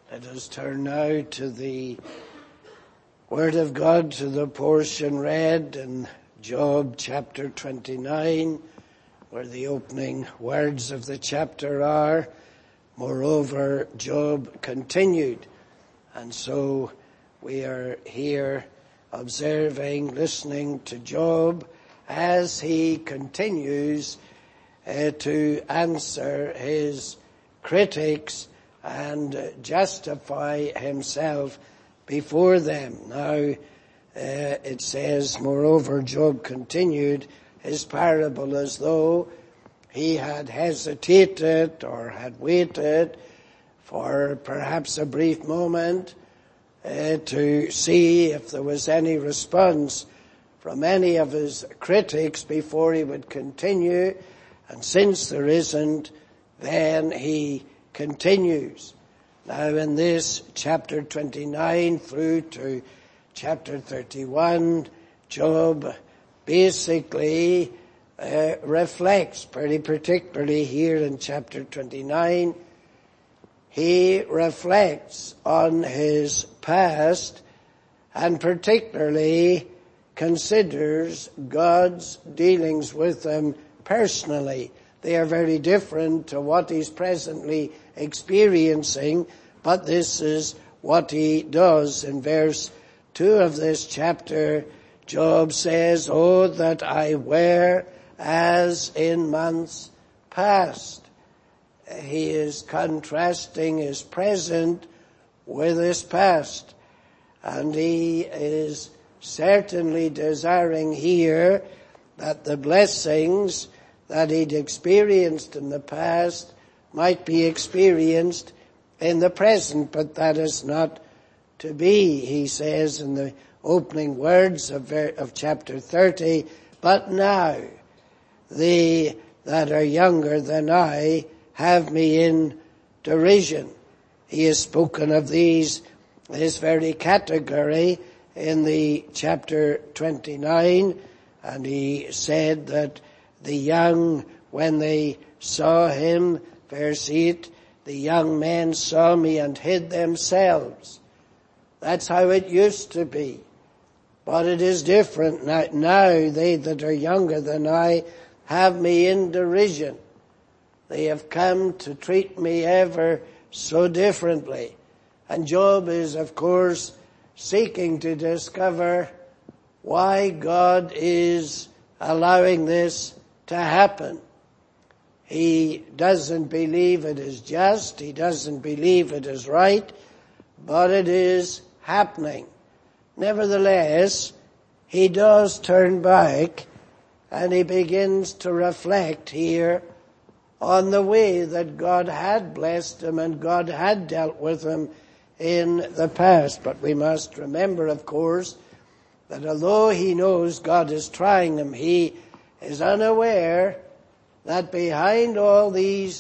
Let us turn now to the Word of God, to the portion read in Job chapter 29, where the opening words of the chapter are, "Moreover, Job continued." And so we are here observing, listening to Job as he continues to answer his critics and justify himself before them. Now, it says, "Moreover, Job continued his parable as though he had hesitated or had waited for perhaps a brief moment to see if there was any response from any of his critics before he would continue. And since there isn't, then he continues." Now in this chapter 29 through to chapter 31, Job basically reflects, pretty particularly here in chapter 29, he reflects on his past and particularly considers God's dealings with him personally. They are very different to what he's presently experiencing, but this is what he does. In verse 2 of this chapter, Job says, "Oh, that I were as in months past." He is contrasting his present with his past, and he is certainly desiring here that the blessings that he'd experienced in the past might be experienced in the present, but that is not to be. He says in the opening words of chapter 30, "But now they that are younger than I have me in derision." He has spoken of this very category in the chapter 29, and he said that the young, when they saw him, verse 8, "The young men saw me and hid themselves." That's how it used to be. But it is different now. They that are younger than I have me in derision. They have come to treat me ever so differently. And Job is, of course, seeking to discover why God is allowing this to happen. He doesn't believe it is just, he doesn't believe it is right, but it is happening. Nevertheless, he does turn back and he begins to reflect here on the way that God had blessed him and God had dealt with him in the past. But we must remember, of course, that although he knows God is trying him, he is unaware that behind all these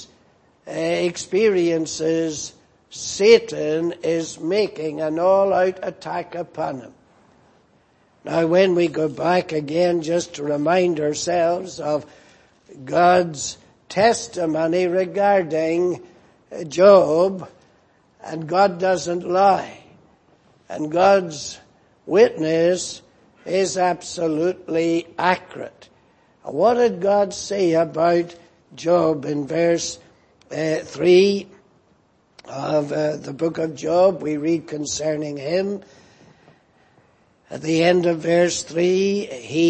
experiences, Satan is making an all-out attack upon him. Now, when we go back again just to remind ourselves of God's testimony regarding Job, and God doesn't lie, and God's witness is absolutely accurate. What did God say about Job in verse 3 of the book of Job? We read concerning him at the end of verse 3,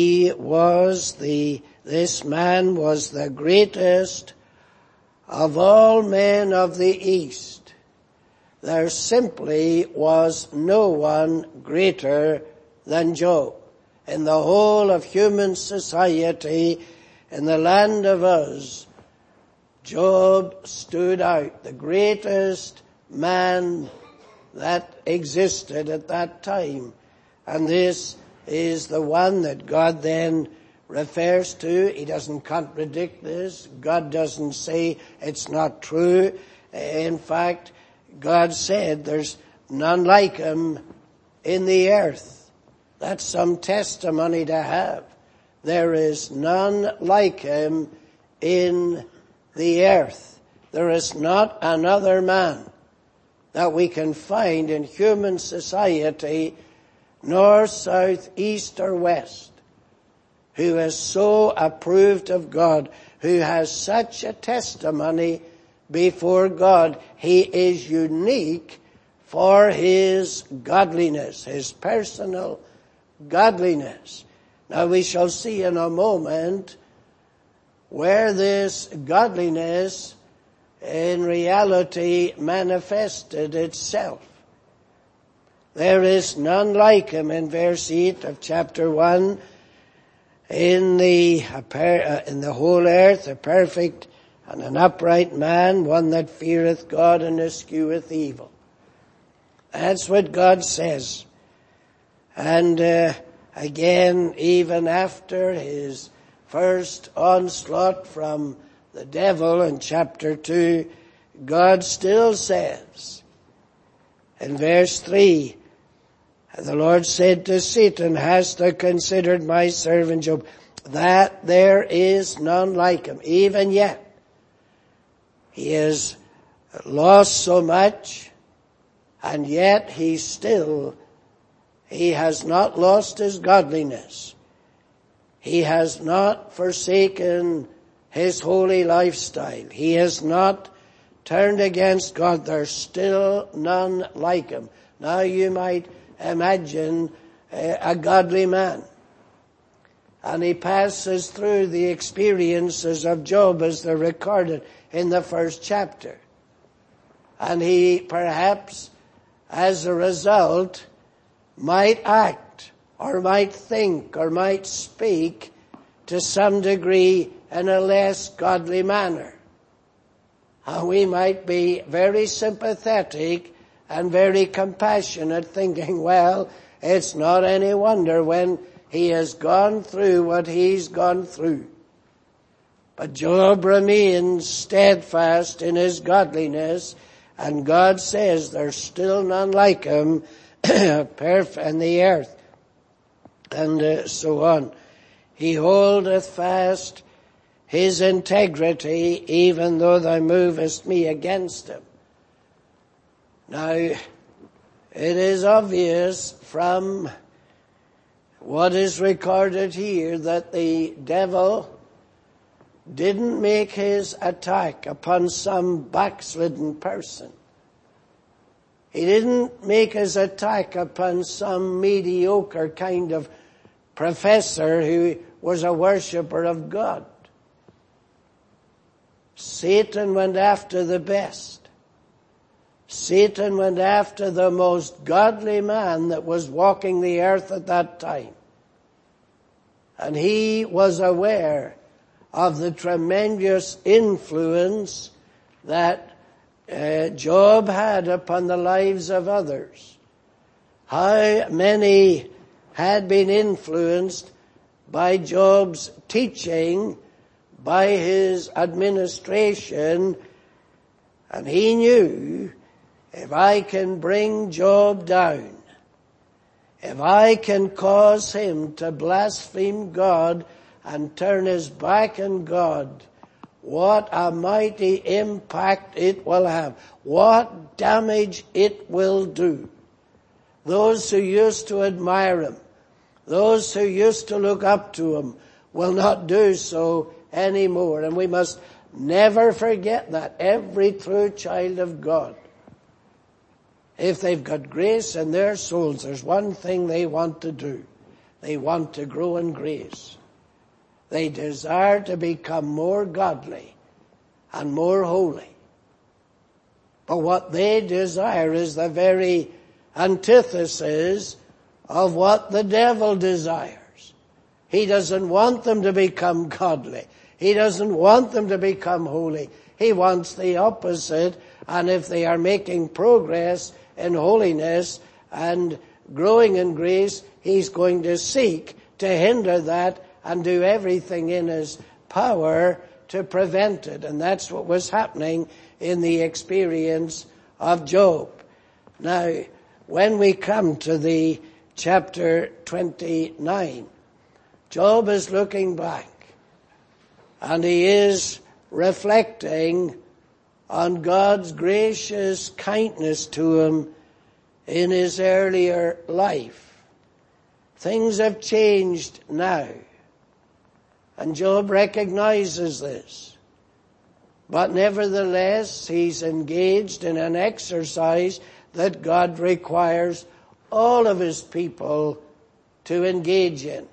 this man was the greatest of all men of the East. There simply was no one greater than Job. In the whole of human society, in the land of Uz, Job stood out, the greatest man that existed at that time. And this is the one that God then refers to. He doesn't contradict this. God doesn't say it's not true. In fact, God said there's none like him in the earth. That's some testimony to have. There is none like him in the earth. There is not another man that we can find in human society, north, south, east or west, who is so approved of God, who has such a testimony before God. He is unique for his godliness, his personal godliness. Now we shall see in a moment where this godliness in reality manifested itself. There is none like him in verse 8 of chapter 1. In the whole earth, a perfect and an upright man, one that feareth God and escheweth evil. That's what God says. And again, even after his first onslaught from the devil in chapter 2, God still says in verse 3, the Lord said to Satan, hast thou considered my servant Job, that there is none like him, even yet. He has lost so much, and yet he has not lost his godliness. He has not forsaken his holy lifestyle. He has not turned against God. There's still none like him. Now you might imagine a godly man, and he passes through the experiences of Job as they're recorded in the first chapter. And he perhaps, as a result, might act or might think or might speak to some degree in a less godly manner. And we might be very sympathetic and very compassionate, thinking, well, it's not any wonder when he has gone through what he's gone through. But Job remains steadfast in his godliness, and God says there's still none like him in the earth, and so on. He holdeth fast his integrity, even though thou movest me against him. Now, it is obvious from what is recorded here that the devil didn't make his attack upon some backslidden person. He didn't make his attack upon some mediocre kind of professor who was a worshipper of God. Satan went after the best. Satan went after the most godly man that was walking the earth at that time. And he was aware of the tremendous influence that Job had upon the lives of others. How many had been influenced by Job's teaching, by his administration, and he knew, if I can bring Job down, if I can cause him to blaspheme God and turn his back on God, what a mighty impact it will have. What damage it will do. Those who used to admire him, those who used to look up to him, will not do so anymore. And we must never forget that. Every true child of God, if they've got grace in their souls, there's one thing they want to do. They want to grow in grace. They desire to become more godly and more holy. But what they desire is the very antithesis of what the devil desires. He doesn't want them to become godly. He doesn't want them to become holy. He wants the opposite. And if they are making progress in holiness and growing in grace, he's going to seek to hinder that and do everything in his power to prevent it. And that's what was happening in the experience of Job. Now, when we come to the chapter 29, Job is looking back and he is reflecting on God's gracious kindness to him in his earlier life. Things have changed now, and Job recognizes this. But nevertheless, he's engaged in an exercise that God requires all of his people to engage in.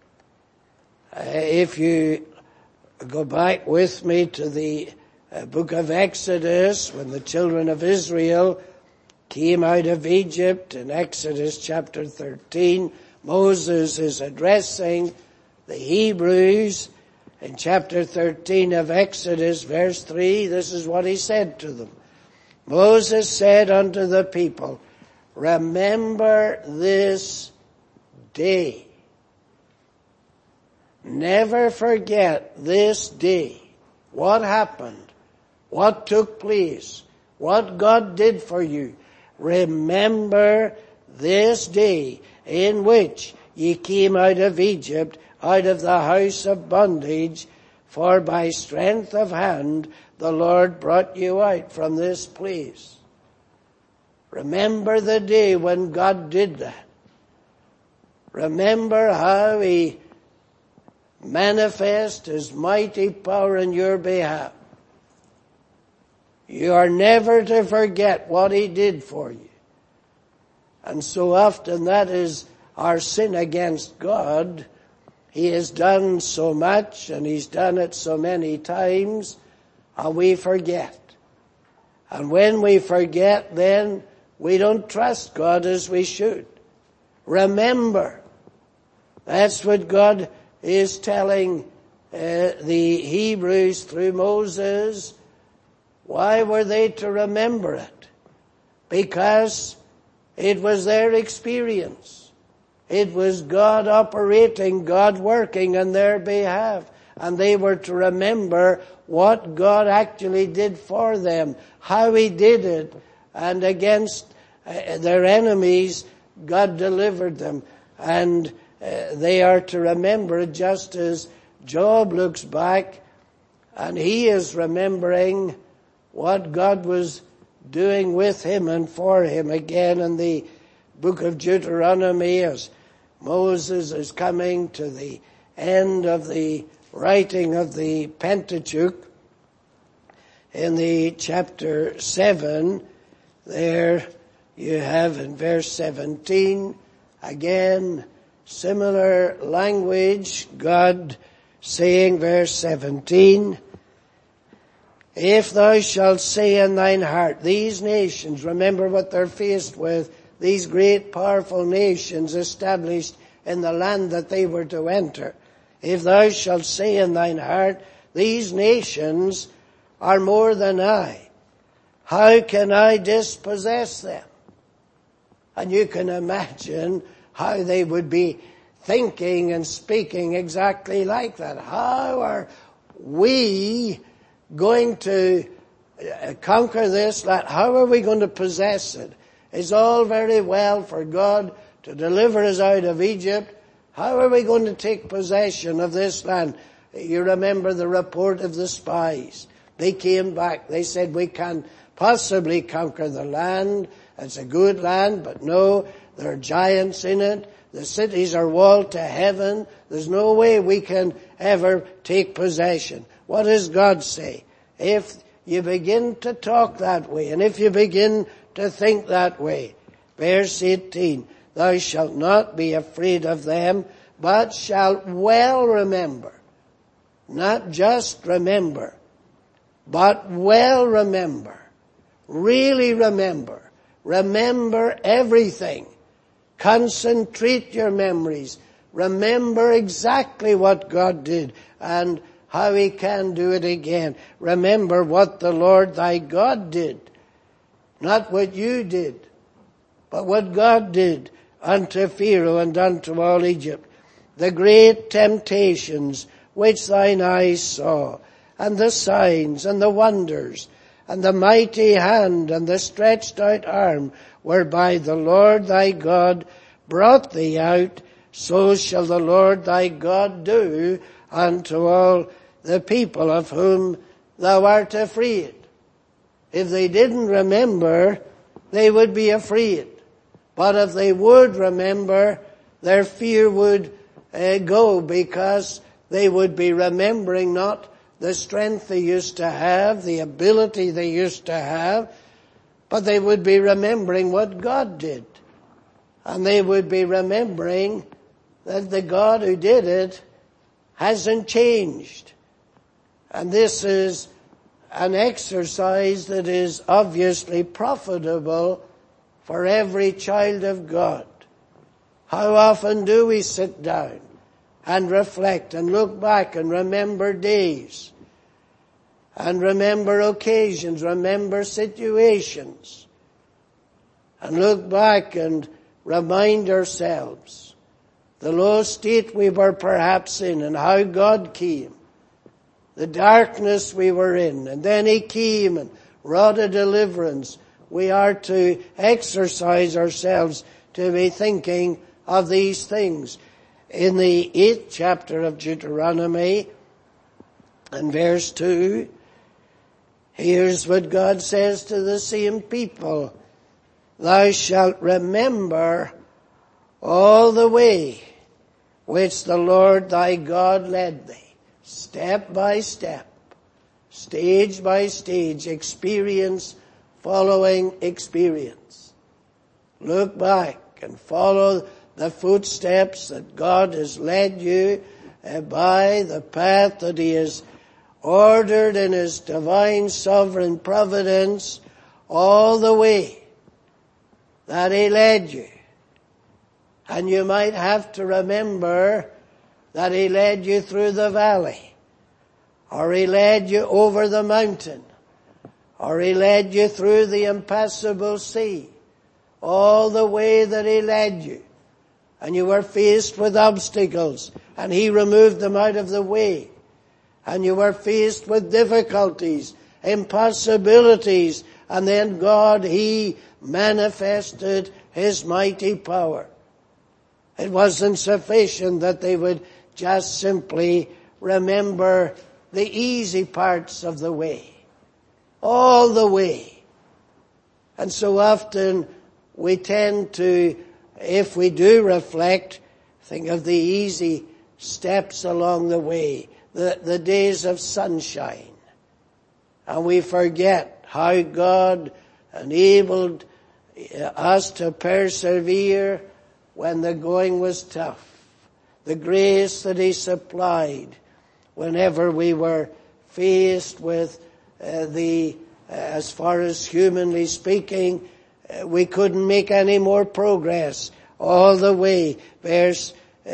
If you go back with me to the book of Exodus, when the children of Israel came out of Egypt in Exodus chapter 13, Moses is addressing the Hebrews. In chapter 13 of Exodus, verse 3, this is what he said to them. Moses said unto the people, remember this day. Never forget this day. What happened? What took place? What God did for you? Remember this day in which ye came out of Egypt, out of the house of bondage, for by strength of hand the Lord brought you out from this place. Remember the day when God did that. Remember how he manifested his mighty power in your behalf. You are never to forget what he did for you. And so often that is our sin against God. He has done so much and he's done it so many times, and we forget. And when we forget, then we don't trust God as we should. Remember. That's what God is telling the Hebrews through Moses. Why were they to remember it? Because it was their experience. It was God operating, God working on their behalf. And they were to remember what God actually did for them, how he did it, and against their enemies, God delivered them. And they are to remember, just as Job looks back and he is remembering what God was doing with him and for him. Again in the book of Deuteronomy, as Moses is coming to the end of the writing of the Pentateuch, in the chapter 7, there you have in verse 17, again, similar language, God saying, verse 17, if thou shalt say in thine heart, these nations, remember what they're faced with, these great powerful nations established in the land that they were to enter. If thou shalt say in thine heart, these nations are more than I, how can I dispossess them? And you can imagine how they would be thinking and speaking exactly like that. How are we going to conquer this land? How are we going to possess it? It's all very well for God to deliver us out of Egypt. How are we going to take possession of this land? You remember the report of the spies. They came back. They said, we can't possibly conquer the land. It's a good land, but no, there are giants in it. The cities are walled to heaven. There's no way we can ever take possession. What does God say? If you begin to talk that way, and if you begin to think that way, verse 18, thou shalt not be afraid of them, but shalt well remember. Not just remember, but well remember. Really remember. Remember everything. Concentrate your memories. Remember exactly what God did and how he can do it again. Remember what the Lord thy God did. Not what you did, but what God did unto Pharaoh and unto all Egypt. The great temptations which thine eyes saw, and the signs and the wonders, and the mighty hand and the stretched out arm, whereby the Lord thy God brought thee out, so shall the Lord thy God do unto all the people of whom thou art afraid. If they didn't remember, they would be afraid. But if they would remember, their fear would go, because they would be remembering not the strength they used to have, the ability they used to have, but they would be remembering what God did. And they would be remembering that the God who did it hasn't changed. And this is an exercise that is obviously profitable for every child of God. How often do we sit down and reflect and look back and remember days and remember occasions, remember situations, and look back and remind ourselves the low state we were perhaps in and how God came, the darkness we were in, and then He came and wrought a deliverance. We are to exercise ourselves to be thinking of these things. In the 8th chapter of Deuteronomy, and verse 2, here's what God says to the same people. Thou shalt remember all the way which the Lord thy God led thee, step by step, stage by stage, experience following experience. Look back and follow the footsteps that God has led you by, the path that He has ordered in His divine sovereign providence, all the way that He led you. And you might have to remember that He led you through the valley, or He led you over the mountain, or He led you through the impassable sea, all the way that He led you. And you were faced with obstacles, and He removed them out of the way. And you were faced with difficulties, impossibilities, and then God, He manifested His mighty power. It wasn't sufficient that they would just simply remember the easy parts of the way, all the way. And so often we tend to, if we do reflect, think of the easy steps along the way, the days of sunshine. And we forget how God enabled us to persevere when the going was tough. The grace that He supplied whenever we were faced with as far as humanly speaking, we couldn't make any more progress all the way. Verse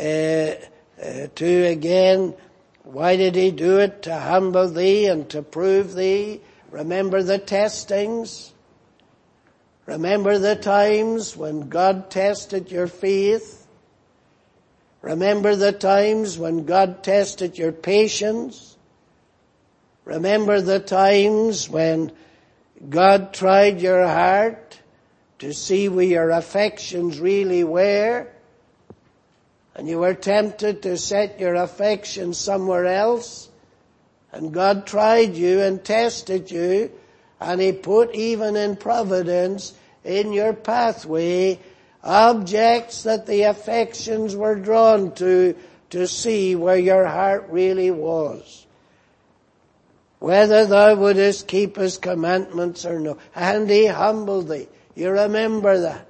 2 again, why did He do it? To humble thee and to prove thee. Remember the testings. Remember the times when God tested your faith. Remember the times when God tested your patience. Remember the times when God tried your heart to see where your affections really were, and you were tempted to set your affections somewhere else, and God tried you and tested you, and He put even in providence in your pathway objects that the affections were drawn to see where your heart really was. Whether thou wouldest keep His commandments or no. And He humbled thee. You remember that.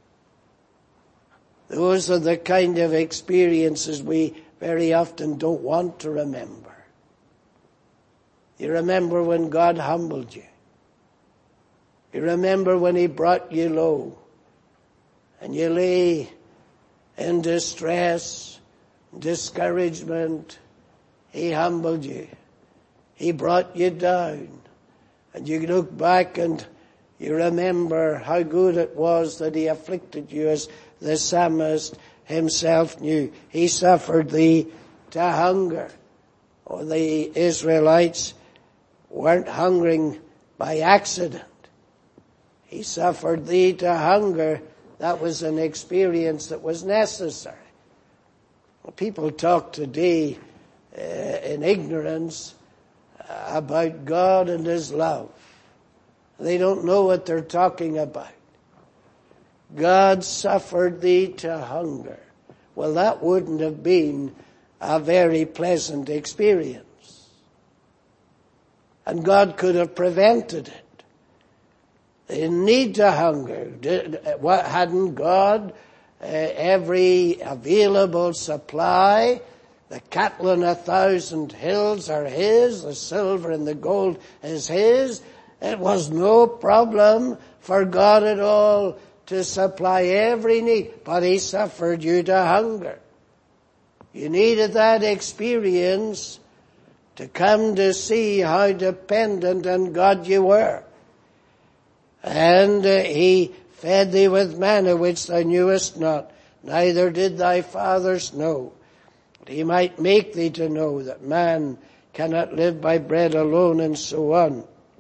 Those are the kind of experiences we very often don't want to remember. You remember when God humbled you. You remember when He brought you low and you lay in distress, discouragement. He humbled you. He brought you down. And you look back and you remember how good it was that He afflicted you, as the psalmist himself knew. He suffered thee to hunger. Or the Israelites weren't hungering by accident. He suffered thee to hunger. That was an experience that was necessary. People talk today in ignorance about God and His love. They don't know what they're talking about. God suffered thee to hunger. Well, that wouldn't have been a very pleasant experience. And God could have prevented it. They didn't need to hunger. Hadn't God every available supply? The cattle on 1,000 hills are His. The silver and the gold is His. It was no problem for God at all to supply every need, but He suffered you to hunger. You needed that experience to come to see how dependent on God you were. And He fed thee with manna which thou knewest not, neither did thy fathers know. That He might make thee to know that man cannot live by bread alone, and so on.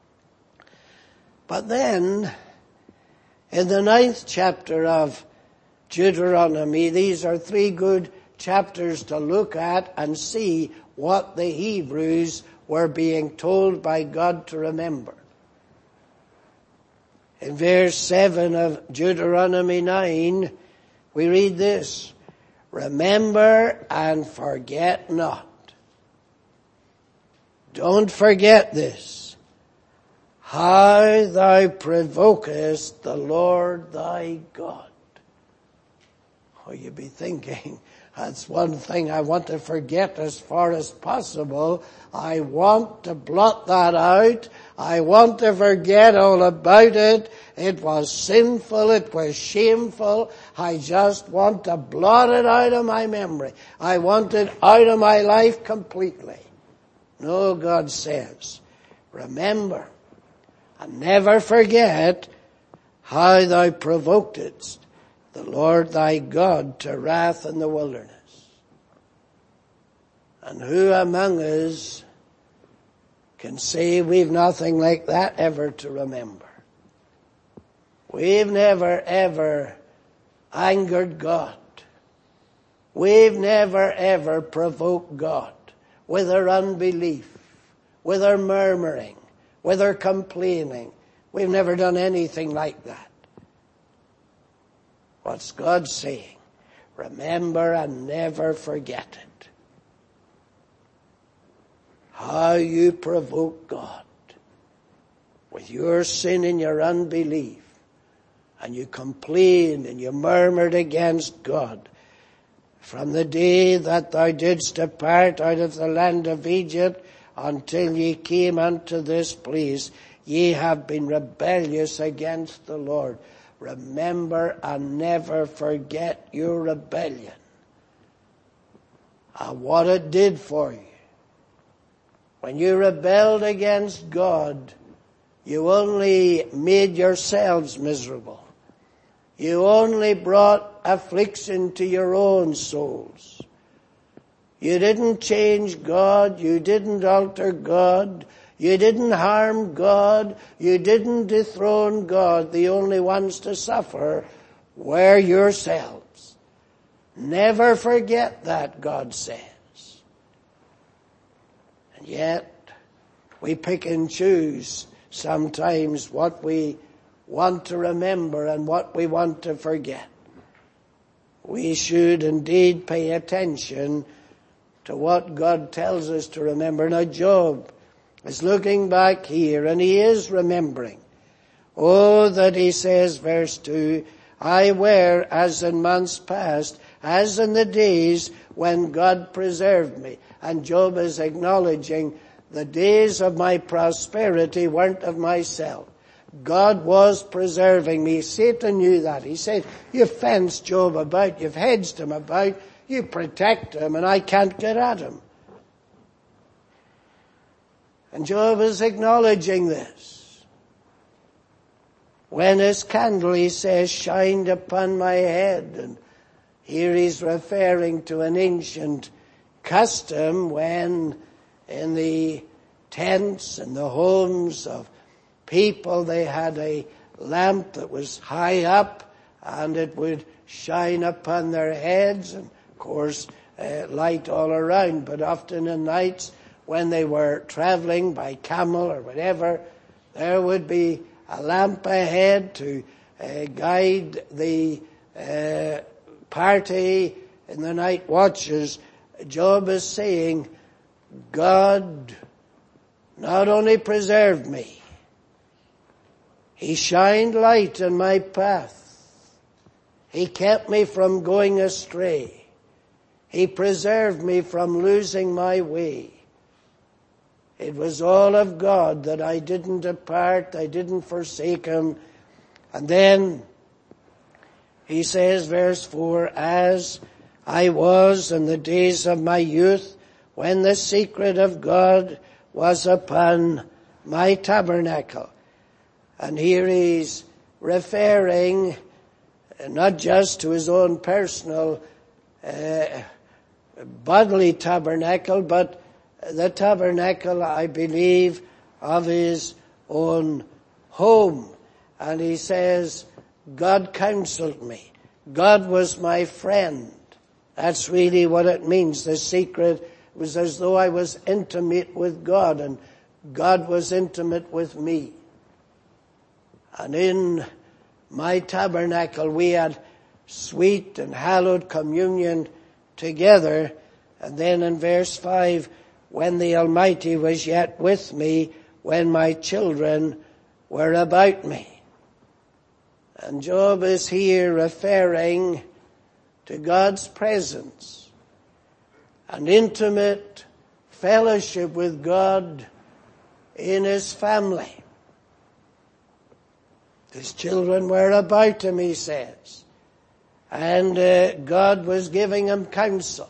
But then, in the 9th chapter of Deuteronomy, these are 3 good chapters to look at and see what the Hebrews were being told by God to remember. In verse 7 of Deuteronomy 9, we read this: remember and forget not. Don't forget this. How thou provokest the Lord thy God. Oh, you'd be thinking, that's one thing I want to forget as far as possible. I want to blot that out. I want to forget all about it. It was sinful. It was shameful. I just want to blot it out of my memory. I want it out of my life completely. No, God says, remember and never forget how thou provokedst the Lord thy God to wrath in the wilderness. And who among us can say we've nothing like that ever to remember? We've never ever angered God. We've never ever provoked God with our unbelief, with our murmuring, with our complaining. We've never done anything like that. What's God saying? Remember and never forget it. How you provoke God with your sin and your unbelief, and you complained and you murmured against God. From the day that thou didst depart out of the land of Egypt until ye came unto this place, ye have been rebellious against the Lord. Remember and never forget your rebellion and what it did for you. When you rebelled against God, you only made yourselves miserable. You only brought affliction to your own souls. You didn't change God. You didn't alter God. You didn't harm God. You didn't dethrone God. The only ones to suffer were yourselves. Never forget that, God says. And yet, we pick and choose sometimes what we want to remember and what we want to forget. We should indeed pay attention to what God tells us to remember. Now, Job is looking back here, and he is remembering. Oh, that he says, verse 2, I were as in months past, as in the days when God preserved me. And Job is acknowledging the days of my prosperity weren't of myself. God was preserving me. Satan knew that. He said, you've fenced Job about, you've hedged him about, you protect him, and I can't get at him. And Job is acknowledging this. When his candle, he says, shined upon my head. And here he's referring to an ancient custom when in the tents and the homes of people, they had a lamp that was high up and it would shine upon their heads, and of course light all around. But often in nights when they were traveling by camel or whatever, there would be a lamp ahead to guide the party in the night watches. Job is saying, God not only preserved me, He shined light in my path. He kept me from going astray. He preserved me from losing my way. It was all of God that I didn't depart, I didn't forsake Him. And then he says, verse 4, as I was in the days of my youth, when the secret of God was upon my tabernacle. And here he's referring not just to his own personal bodily tabernacle, but the tabernacle, I believe, of his own home. And he says, God counseled me. God was my friend. That's really what it means. The secret was as though I was intimate with God and God was intimate with me. And in my tabernacle we had sweet and hallowed communion together. And then in verse 5, when the Almighty was yet with me, when my children were about me. And Job is here referring to God's presence, an intimate fellowship with God in his family. His children were about him, he says, and God was giving him counsel.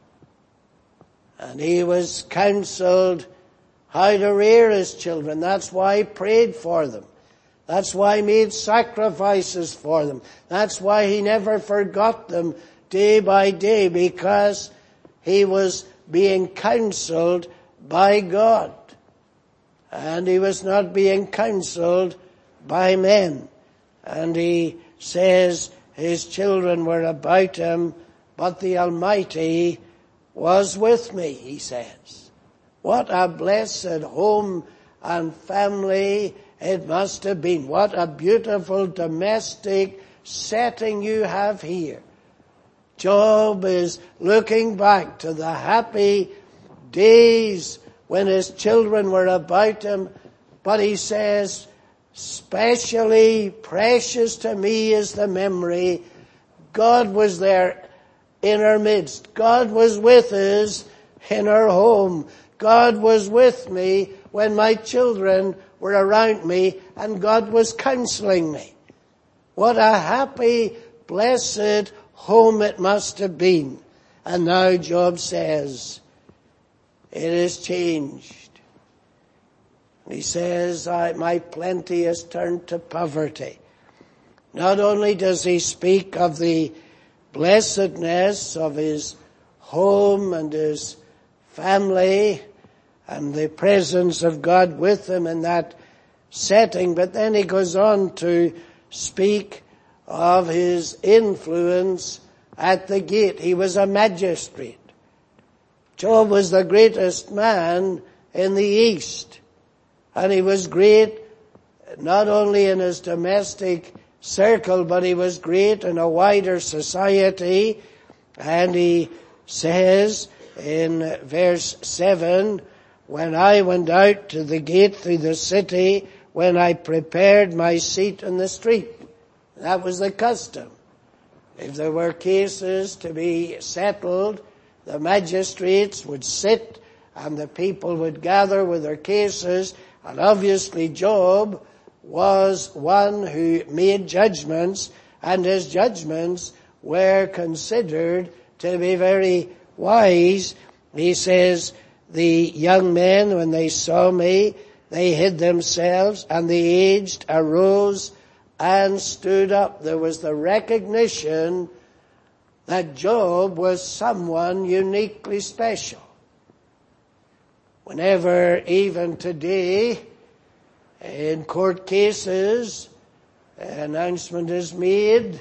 And he was counseled how to rear his children. That's why he prayed for them. That's why he made sacrifices for them. That's why he never forgot them day by day, because he was being counseled by God. And he was not being counseled by men. And he says his children were about him, but the Almighty was with me, he says. What a blessed home and family it must have been. What a beautiful domestic setting you have here. Job is looking back to the happy days when his children were about him, but he says, especially precious to me is the memory God was there in our midst. God was with us in our home. God was with me when my children were around me, and God was counseling me. What a happy, blessed home it must have been. And now Job says, it has changed. He says, my plenty has turned to poverty. Not only does he speak of the blessedness of his home and his family and the presence of God with him in that setting, but then he goes on to speak of his influence at the gate. He was a magistrate. Job was the greatest man in the East, and he was great not only in his domestic circle, but he was great in a wider society. And he says in verse 7, when I went out to the gate through the city, when I prepared my seat in the street. That was the custom. If there were cases to be settled, the magistrates would sit and the people would gather with their cases. And obviously Job was one who made judgments, and his judgments were considered to be very wise. He says, the young men, when they saw me, they hid themselves, and the aged arose and stood up. There was the recognition that Job was someone uniquely special. Whenever, even today, in court cases, an announcement is made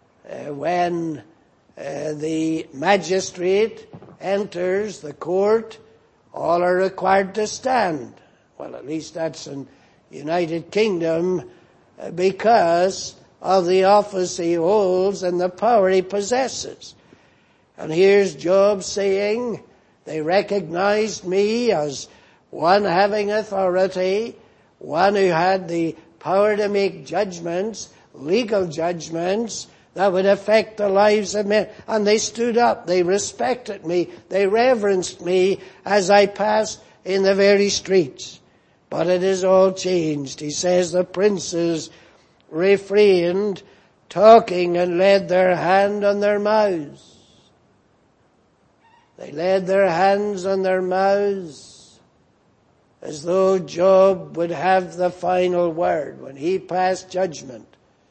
when the magistrate enters the court, all are required to stand. Well, at least that's in United Kingdom because of the office he holds and the power he possesses. And here's Job saying, they recognized me as one having authority, one who had the power to make judgments, legal judgments, that would affect the lives of men. And they stood up, they respected me, they reverenced me as I passed in the very streets. But it is all changed. He says the princes refrained talking and laid their hand on their mouths. They laid their hands on their mouths as though Job would have the final word when he passed judgment.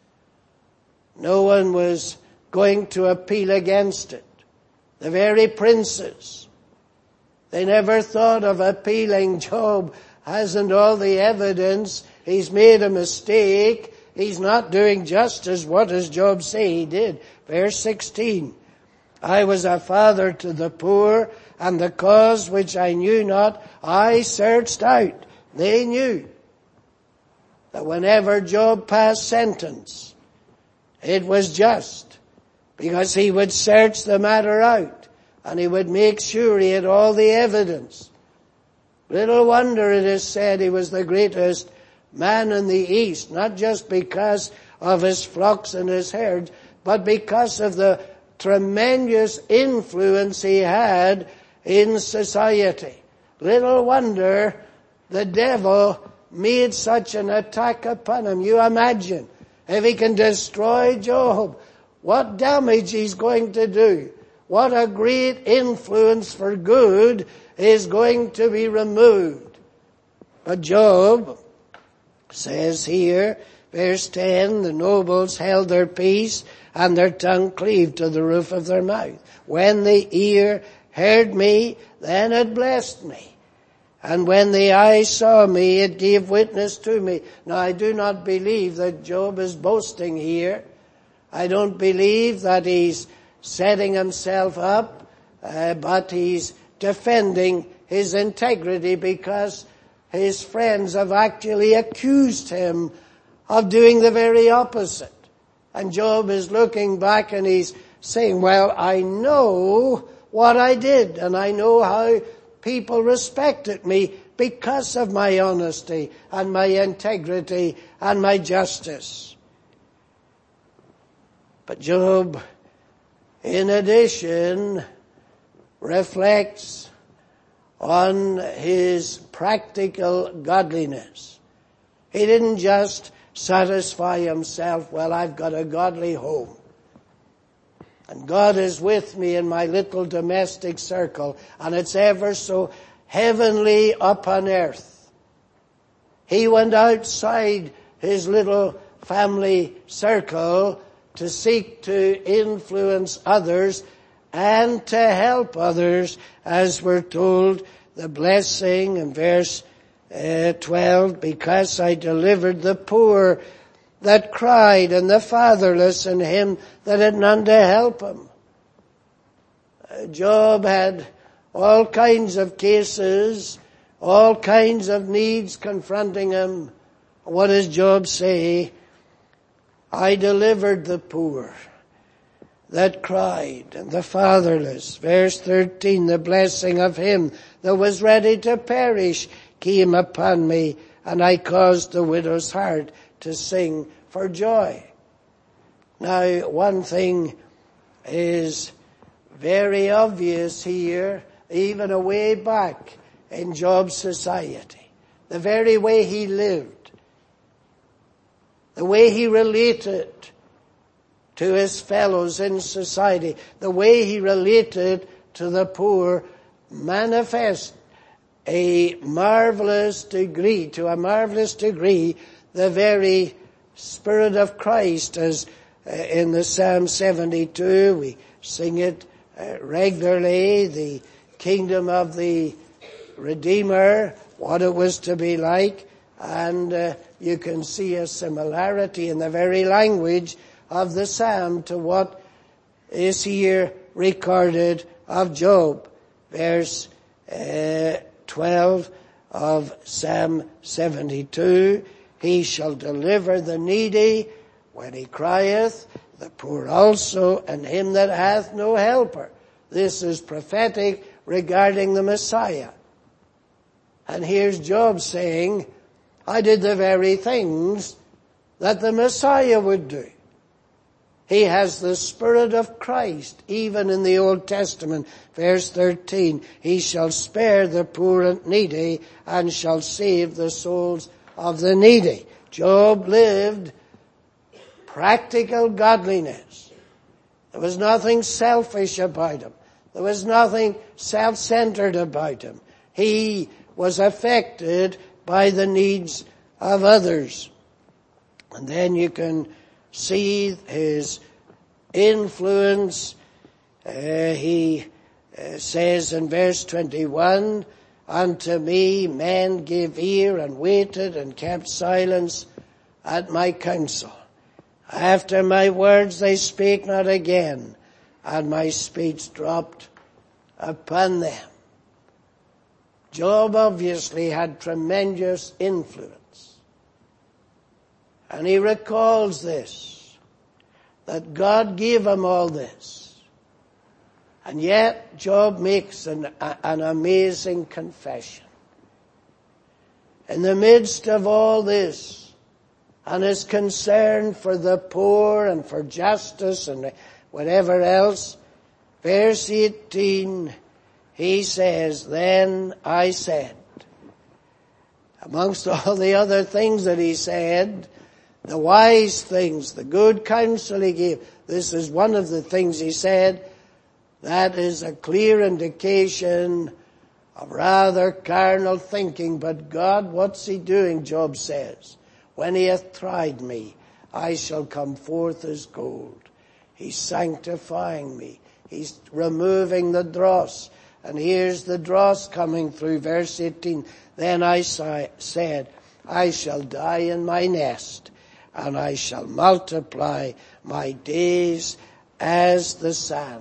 No one was going to appeal against it. The very princes, they never thought of appealing. Job hasn't all the evidence. He's made a mistake. He's not doing justice. What does Job say he did? Verse 16. I was a father to the poor, and the cause which I knew not, I searched out. They knew that whenever Job passed sentence, it was just, because he would search the matter out, and he would make sure he had all the evidence. Little wonder it is said he was the greatest man in the East, not just because of his flocks and his herds, but because of the tremendous influence he had in society. Little wonder the devil made such an attack upon him. You imagine, if he can destroy Job, what damage he's going to do. What a great influence for good is going to be removed. But Job says here, verse 10, the nobles held their peace and their tongue cleaved to the roof of their mouth. When the ear heard me, then it blessed me. And when the eye saw me, it gave witness to me. Now, I do not believe that Job is boasting here. I don't believe that he's setting himself up, but he's defending his integrity because his friends have actually accused him of doing the very opposite. And Job is looking back and he's saying, well, I know what I did, and I know how people respected me because of my honesty and my integrity and my justice. But Job, in addition, reflects on his practical godliness. He didn't just satisfy himself, well, I've got a godly home, and God is with me in my little domestic circle, and it's ever so heavenly upon earth. He went outside his little family circle to seek to influence others and to help others, as we're told the blessing in verse 12, because I delivered the poor that cried, and the fatherless, and him that had none to help him. Job had all kinds of cases, all kinds of needs confronting him. What does Job say? I delivered the poor that cried, and the fatherless. Verse 13, the blessing of him that was ready to perish came upon me, and I caused the widow's heart to sing for joy. Now, one thing is very obvious here, even away back in Job's society. The very way he lived, the way he related to his fellows in society, the way he related to the poor, manifest to a marvelous degree, the very Spirit of Christ, as in the Psalm 72, we sing it regularly, the kingdom of the Redeemer, what it was to be like, and you can see a similarity in the very language of the Psalm to what is here recorded of Job. Verse 12 of Psalm 72, He shall deliver the needy when he crieth, the poor also, and him that hath no helper. This is prophetic regarding the Messiah. And here's Job saying, I did the very things that the Messiah would do. He has the Spirit of Christ, even in the Old Testament. Verse 13, he shall spare the poor and needy and shall save the souls of the needy. Job lived practical godliness. There was nothing selfish about him. There was nothing self-centered about him. He was affected by the needs of others. And then you can see his influence. He says in verse 21, unto me men gave ear and waited and kept silence at my counsel. After my words they spake not again, and my speech dropped upon them. Job obviously had tremendous influence. And he recalls this, that God gave him all this. And yet Job makes an amazing confession. In the midst of all this, and his concern for the poor and for justice and whatever else, verse 18, he says, then I said, amongst all the other things that he said, the wise things, the good counsel he gave, this is one of the things he said, that is a clear indication of rather carnal thinking. But God, what's he droing, Job says? When he hath tried me, I shall come forth as gold. He's sanctifying me. He's removing the dross. And here's the dross coming through. Verse 18, then I said, I shall die in my nest, and I shall multiply my days as the sand.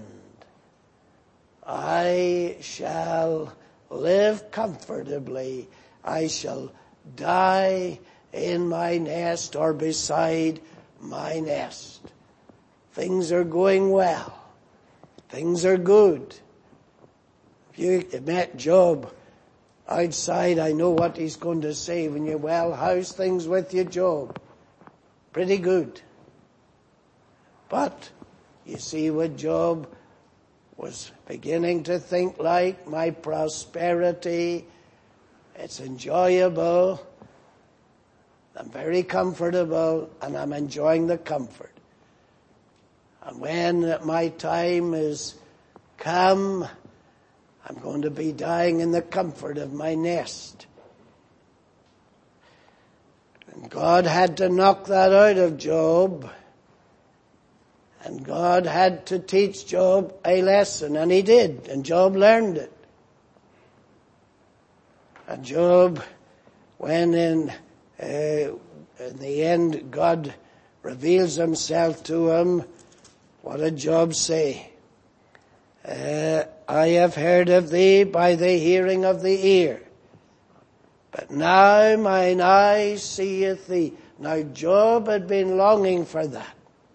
I shall live comfortably. I shall die in my nest or beside my nest. Things are going well. Things are good. If you met Job outside, I know what he's going to say when you're, well, how's things with you, Job? Pretty good. But you see what Job was beginning to think like, my prosperity, it's enjoyable, I'm very comfortable, and I'm enjoying the comfort. And when my time is come, I'm going to be dying in the comfort of my nest. And God had to knock that out of Job. And God had to teach Job a lesson, and he did, and Job learned it. And Job, when in the end God reveals himself to him, what did Job say? I have heard of thee by the hearing of the ear, but now mine eye seeth thee. Now Job had been longing for that.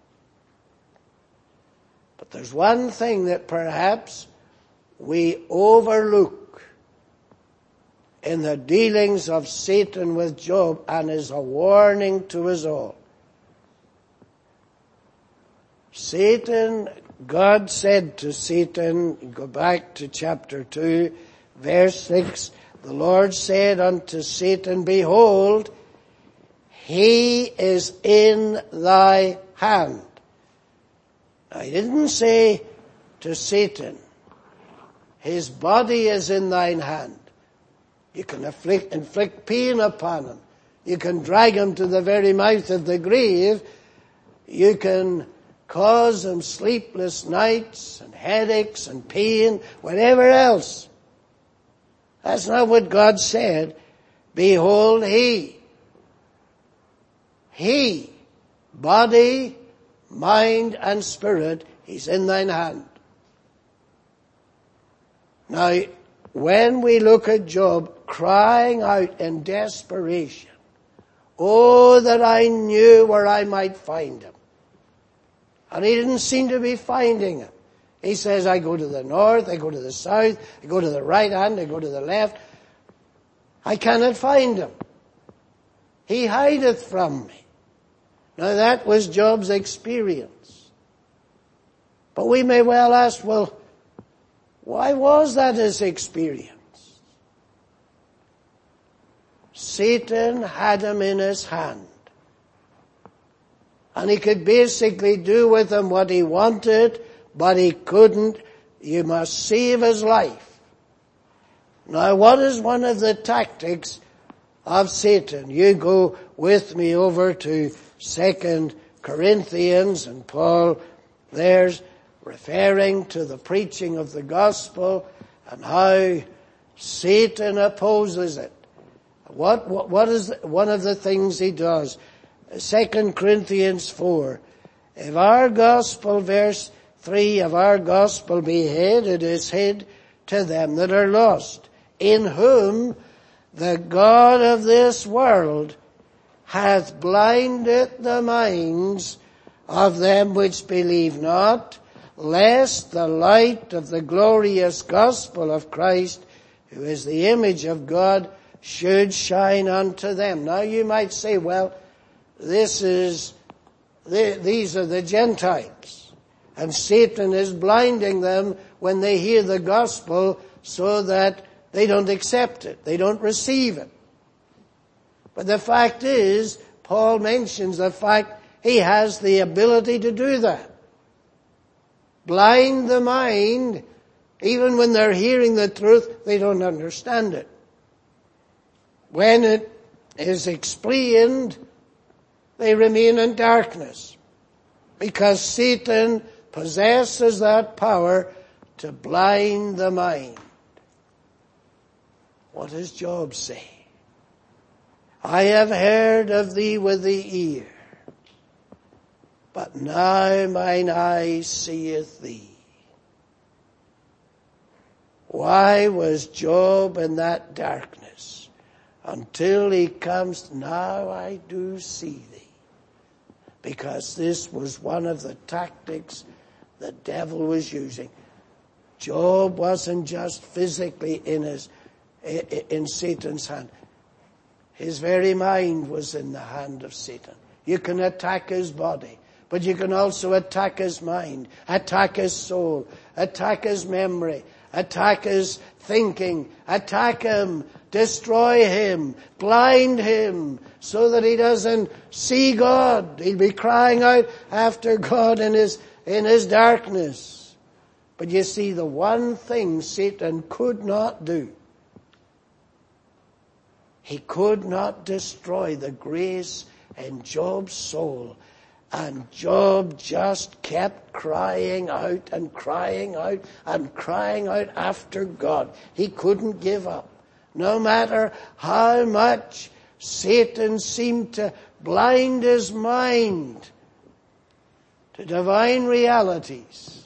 But there's one thing that perhaps we overlook in the dealings of Satan with Job, and is a warning to us all. Satan, God said to Satan, go back to chapter 2, verse 6, the Lord said unto Satan, behold, he is in thy hand. Now, he didn't say to Satan, his body is in thine hand. You can inflict pain upon him. You can drag him to the very mouth of the grave. You can cause him sleepless nights and headaches and pain, whatever else. That's not what God said. Behold, he, body, mind, and spirit, he's in thine hand. Now, when we look at Job crying out in desperation, Oh, that I knew where I might find him. And he didn't seem to be finding him. He says, I go to the north, I go to the south, I go to the right hand, I go to the left. I cannot find him. He hideth from me. Now that was Job's experience. But we may well ask, well, why was that his experience? Satan had him in his hand. And he could basically do with him what he wanted, but he couldn't. You must save his life. Now, what is one of the tactics of Satan? You go with me over to 2 Corinthians, and Paul there's referring to the preaching of the gospel and how Satan opposes it. What is one of the things he does? 2 Corinthians 4. If our gospel, verse 3, if our gospel be hid, it is hid to them that are lost, in whom the God of this world hath blinded the minds of them which believe not, lest the light of the glorious gospel of Christ, who is the image of God, should shine unto them. Now you might say, well, these are the Gentiles, and Satan is blinding them when they hear the gospel so that they don't accept it, they don't receive it. But the fact is, Paul mentions the fact he has the ability to do that. Blind the mind, even when they're hearing the truth, they don't understand it. When it is explained, they remain in darkness, because Satan possesses that power to blind the mind. What does Job say? I have heard of thee with the ear, but now mine eye seeth thee. Why was Job in that darkness? Until he comes, now I do see thee. Because this was one of the tactics the devil was using. Job wasn't just physically in Satan's hand. His very mind was in the hand of Satan. You can attack his body, but you can also attack his mind, attack his soul, attack his memory, attack his thinking, attack him, destroy him, blind him, so that he doesn't see God. He'll be crying out after God in his darkness. But you see, the one thing Satan could not do, he could not destroy the grace in Job's soul. And Job just kept crying out and crying out and crying out after God. He couldn't give up. No matter how much Satan seemed to blind his mind to divine realities,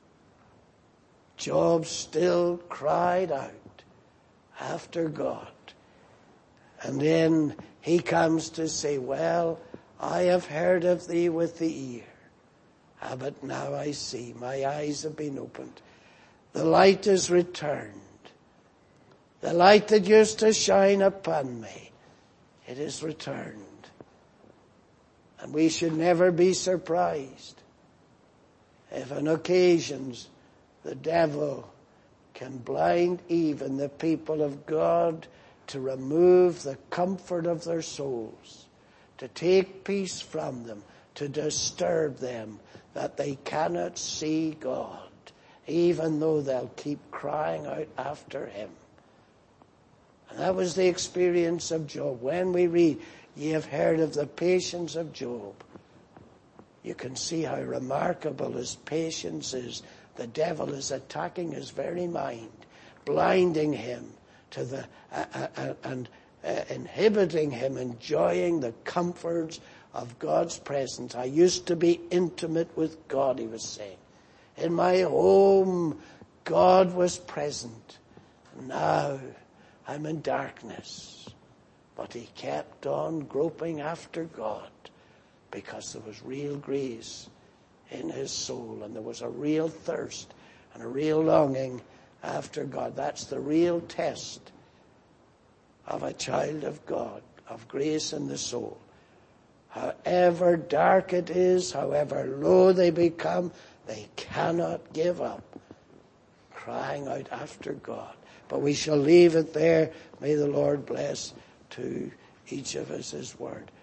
Job still cried out after God. And then he comes to say, well, I have heard of thee with the ear. But now I see. My eyes have been opened. The light is returned. The light that used to shine upon me, it is returned. And we should never be surprised if on occasions the devil can blind even the people of God to remove the comfort of their souls, to take peace from them, to disturb them, that they cannot see God, even though they'll keep crying out after him. And that was the experience of Job. When we read, ye have heard of the patience of Job, you can see how remarkable his patience is. The devil is attacking his very mind, blinding him to the inhibiting him enjoying the comforts of God's presence. I used to be intimate with God, he was saying. In my home, God was present. Now I'm in darkness. But he kept on groping after God because there was real grace in his soul, and there was a real thirst and a real longing after God. That's the real test of a child of God, of grace in the soul. However dark it is, however low they become, they cannot give up crying out after God. But we shall leave it there. May the Lord bless to each of us his word.